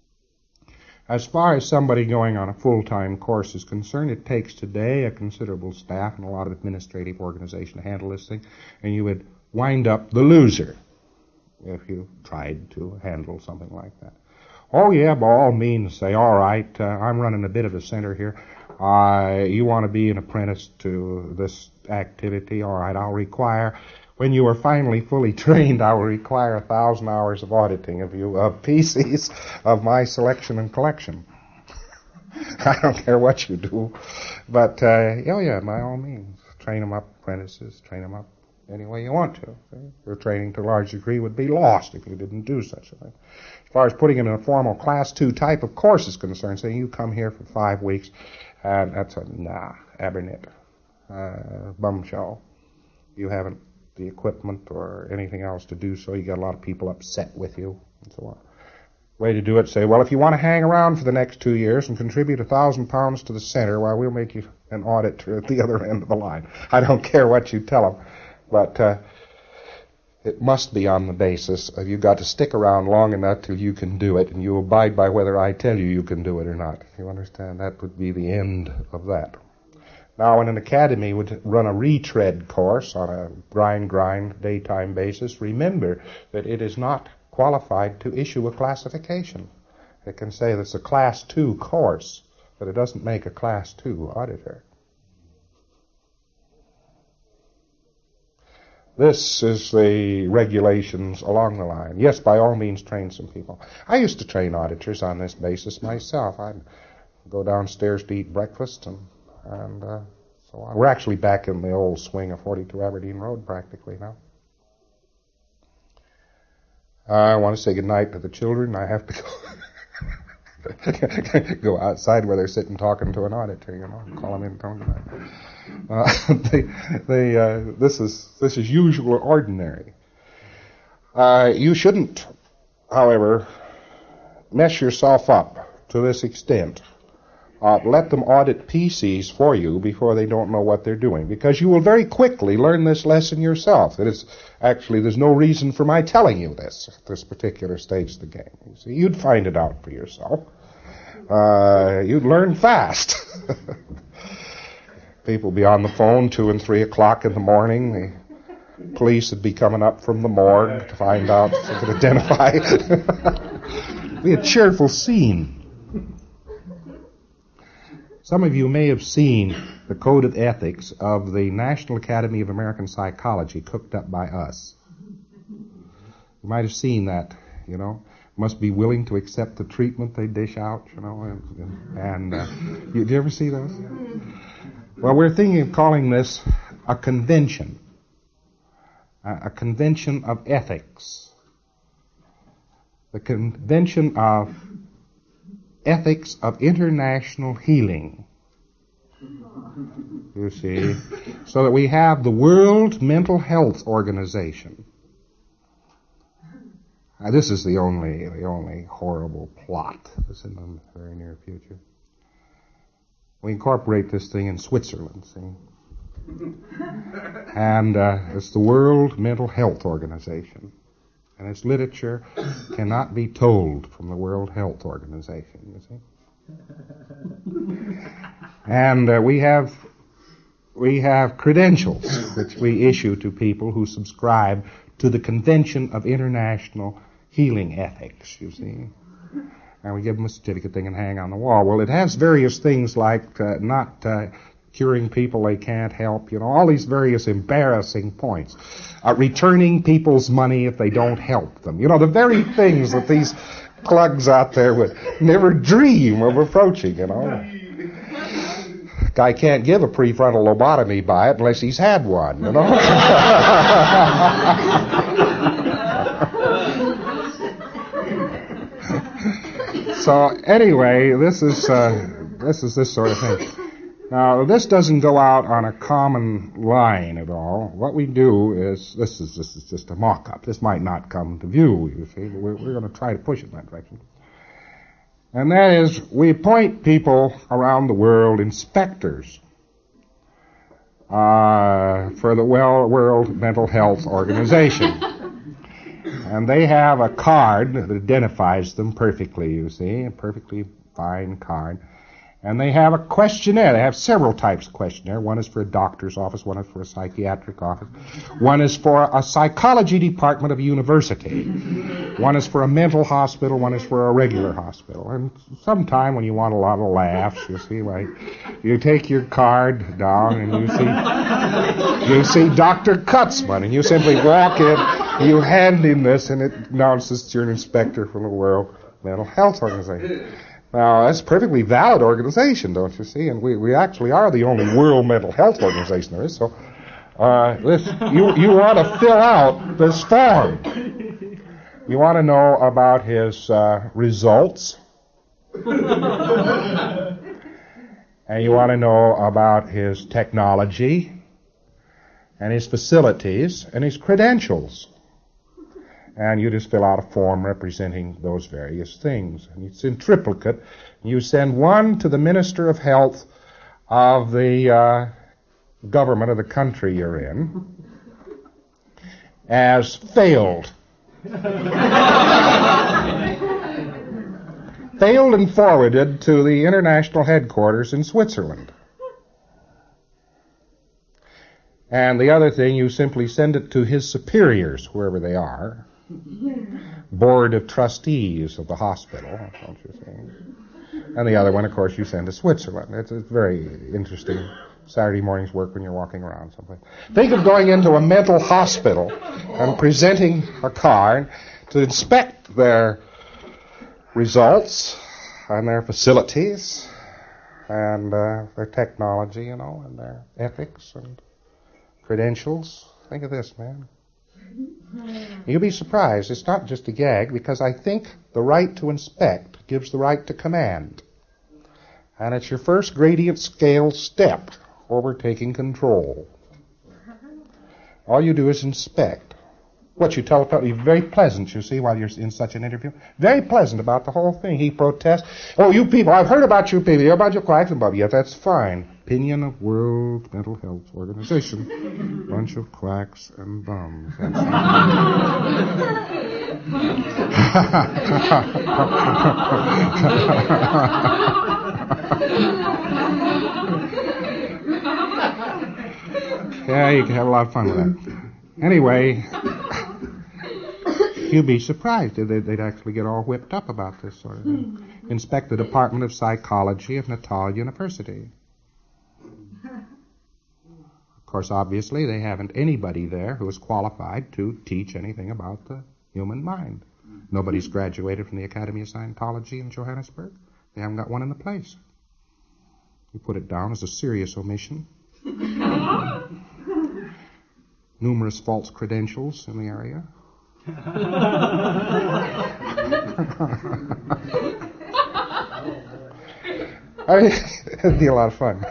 A: As far as somebody going on a full-time course is concerned, it takes today a considerable staff and a lot of administrative organization to handle this thing, and you would wind up the loser if you tried to handle something like that. Oh yeah, by all means, say, all right, uh, I'm running a bit of a center here. Uh, you want to be an apprentice to this activity? All right, I'll require, when you are finally fully trained, I will require a thousand hours of auditing of you, of P Cs of my selection and collection. I don't care what you do. But, uh, oh yeah, by all means, train them up, apprentices, train them up any way you want to. See? Your training to a large degree would be lost if you didn't do such a thing. As far as putting them in a formal class two type of course is concerned, saying you come here for five weeks, and that's a, nah, abernit, uh, bum show. You haven't the equipment or anything else to do so. You got a lot of people upset with you and so on. Way to do it, say, well, if you want to hang around for the next two years and contribute a thousand pounds to the center, well, we'll make you an auditor at the other end of the line. I don't care what you tell them, but uh, it must be on the basis of you've got to stick around long enough till you can do it, and you abide by whether I tell you you can do it or not. You understand? That would be the end of that. Now, when an academy would run a retread course on a grind-grind daytime basis, remember that it is not qualified to issue a classification. It can say that's a class two course, but it doesn't make a class two auditor. This is the regulations along the line. Yes, by all means, train some people. I used to train auditors on this basis myself. I'm go downstairs to eat breakfast, and, and uh, so on. We're actually back in the old swing of forty-two Aberdeen Road practically now. I want to say goodnight to the children. I have to go go outside where they're sitting talking to an auditor, you know, call them in and tell them goodnight. Uh, they, they, uh, this is this is usual or ordinary. Uh, you shouldn't, however, mess yourself up to this extent. Uh, let them audit P Cs for you before they don't know what they're doing, because you will very quickly learn this lesson yourself. It is actually, there's no reason for my telling you this at this particular stage of the game. You see, you'd find it out for yourself. Uh, you'd learn fast. People would be on the phone two and three o'clock in the morning. The police would be coming up from the morgue to find out if they could identify. It'd be a cheerful scene. Some of you may have seen the Code of Ethics of the National Academy of American Psychology cooked up by us. You might have seen that, you know. Must be willing to accept the treatment they dish out, you know. And, and uh, you, did you ever see those? Well, we're thinking of calling this a convention. A, a convention of ethics. The Convention of Ethics of International Healing. You see, so that we have the World Mental Health Organization. Now, this is the only the only horrible plot that's in the very near future. We incorporate this thing in Switzerland, see, and uh, it's the World Mental Health Organization. And its literature cannot be told from the World Health Organization, you see. And uh, we have we have credentials which we issue to people who subscribe to the Convention of International Healing Ethics, you see. And we give them a certificate they can hang on the wall. Well, it has various things like uh, not uh, curing people they can't help, you know, all these various embarrassing points. Uh, returning people's money if they don't help them. You know, the very things that these plugs out there would never dream of approaching, you know. Guy can't give a prefrontal lobotomy by it unless he's had one, you know. So anyway, this is uh, this is this sort of thing. Now, this doesn't go out on a common line at all. What we do is, this is this is just a mock-up. This might not come to view, you see, but we're, we're going to try to push it in that direction. And that is, we appoint people around the world, inspectors, uh, for the well, World Mental Health Organization. And they have a card that identifies them perfectly, you see, a perfectly fine card. And they have a questionnaire. They have several types of questionnaire. One is for a doctor's office. One is for a psychiatric office. One is for a psychology department of a university. One is for a mental hospital. One is for a regular hospital. And sometime when you want a lot of laughs, you see, right, you take your card down and you see you see Doctor Kutzman, and you simply walk in, you hand him this, and it announces that you're an inspector from the World Mental Health Organization. Now, that's a perfectly valid organization, don't you see? And we, we actually are the only world mental health organization there is. So, uh, this, you, you want to fill out this form. You want to know about his uh, results. And you want to know about his technology and his facilities and his credentials. And you just fill out a form representing those various things. And it's in triplicate. You send one to the Minister of Health of the uh, government of the country you're in as failed. Failed and forwarded to the international headquarters in Switzerland. And the other thing, you simply send it to his superiors, wherever they are. Board of trustees of the hospital, don't you see? And the other one, of course, you send to Switzerland. It's, it's very interesting Saturday morning's work when you're walking around someplace. Think of going into a mental hospital and presenting a card to inspect their results and their facilities and uh, their technology, you know, and their ethics and credentials. Think of this, man. You'll be surprised. It's not just a gag, because I think the right to inspect gives the right to command. And it's your first gradient scale step over taking control. All you do is inspect. What you tell a you're very pleasant, you see, while you're in such an interview. Very pleasant about the whole thing. He protests. Oh, you people, I've heard about you people. You heard about your quacks and Bob. Yeah, that's fine. Opinion of World Mental Health Organization. Bunch of quacks and bums. Yeah, you can have a lot of fun with that. Anyway, you'd be surprised if they'd actually get all whipped up about this sort of thing. Inspect the Department of Psychology of Natal University. Of course, obviously, they haven't anybody there who is qualified to teach anything about the human mind. Nobody's graduated from the Academy of Scientology in Johannesburg. They haven't got one in the place. You put it down as a serious omission. Numerous false credentials in the area. I mean, it'd be a lot of fun.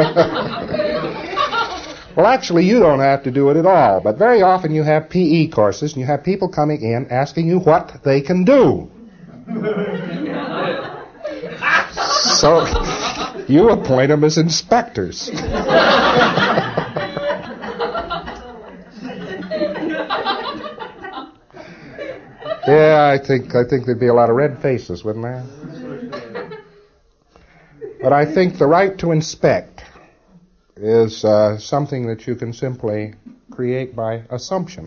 A: Well, actually, you don't have to do it at all, but very often you have P E courses, and you have people coming in asking you what they can do. So you appoint them as inspectors. Yeah, I think I think there'd be a lot of red faces, wouldn't there? But I think the right to inspect is uh, something that you can simply create by assumption.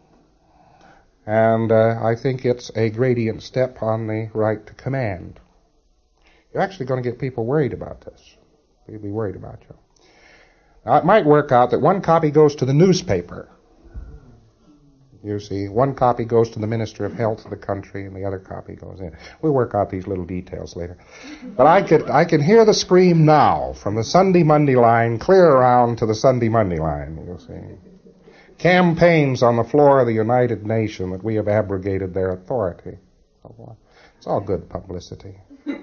A: And uh, I think it's a gradient step on the right to command. You're actually going to get people worried about this. They'll be worried about you. Now, it might work out that one copy goes to the newspaper. You see, one copy goes to the Minister of Health of the country, and the other copy goes in. We'll work out these little details later. But I could, I can hear the scream now from the Sunday Monday line clear around to the Sunday Monday line, you see. Campaigns on the floor of the United Nations that we have abrogated their authority. It's all good publicity.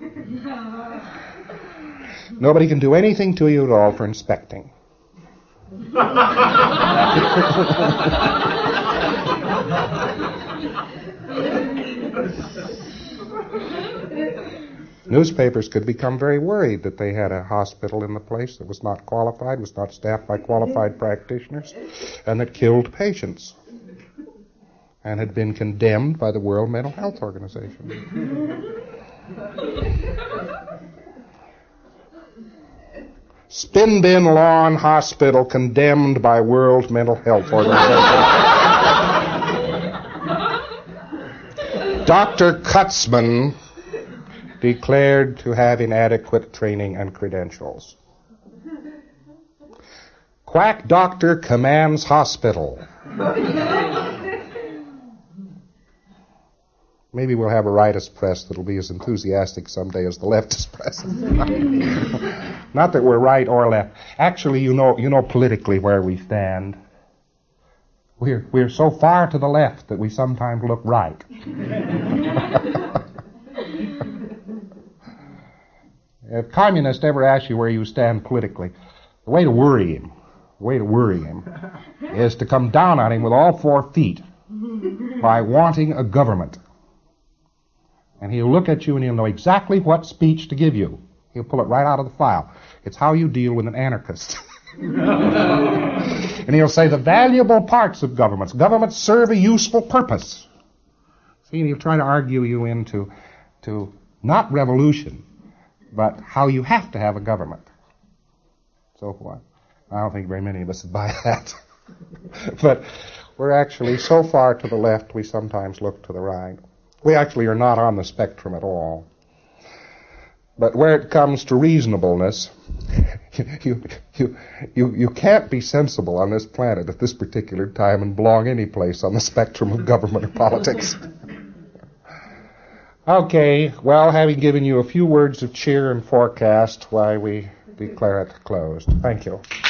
A: Nobody can do anything to you at all for inspecting. Newspapers could become very worried that they had a hospital in the place that was not qualified, was not staffed by qualified practitioners, and that killed patients, and had been condemned by the World Mental Health Organization. Spin Bin Lawn Hospital condemned by World Mental Health Organization. Doctor Kutzman declared to have inadequate training and credentials. Quack doctor commands hospital. Maybe we'll have a rightist press that'll be as enthusiastic someday as the leftist press. Not that we're right or left. Actually, you know, you know politically where we stand. We're we're so far to the left that we sometimes look right. If communists ever ask you where you stand politically, the way to worry him, the way to worry him, is to come down on him with all four feet by wanting a government. And he'll look at you and he'll know exactly what speech to give you. He'll pull it right out of the file. It's how you deal with an anarchist. And he'll say the valuable parts of governments. Governments serve a useful purpose. See, and he'll try to argue you into to not revolution, but how you have to have a government. So forth. I don't think very many of us would buy that. But we're actually so far to the left we sometimes look to the right. We actually are not on the spectrum at all. But where it comes to reasonableness, you, you, you, you can't be sensible on this planet at this particular time and belong any place on the spectrum of government or politics. Okay, well, having given you a few words of cheer and forecast, why we declare it closed. Thank you.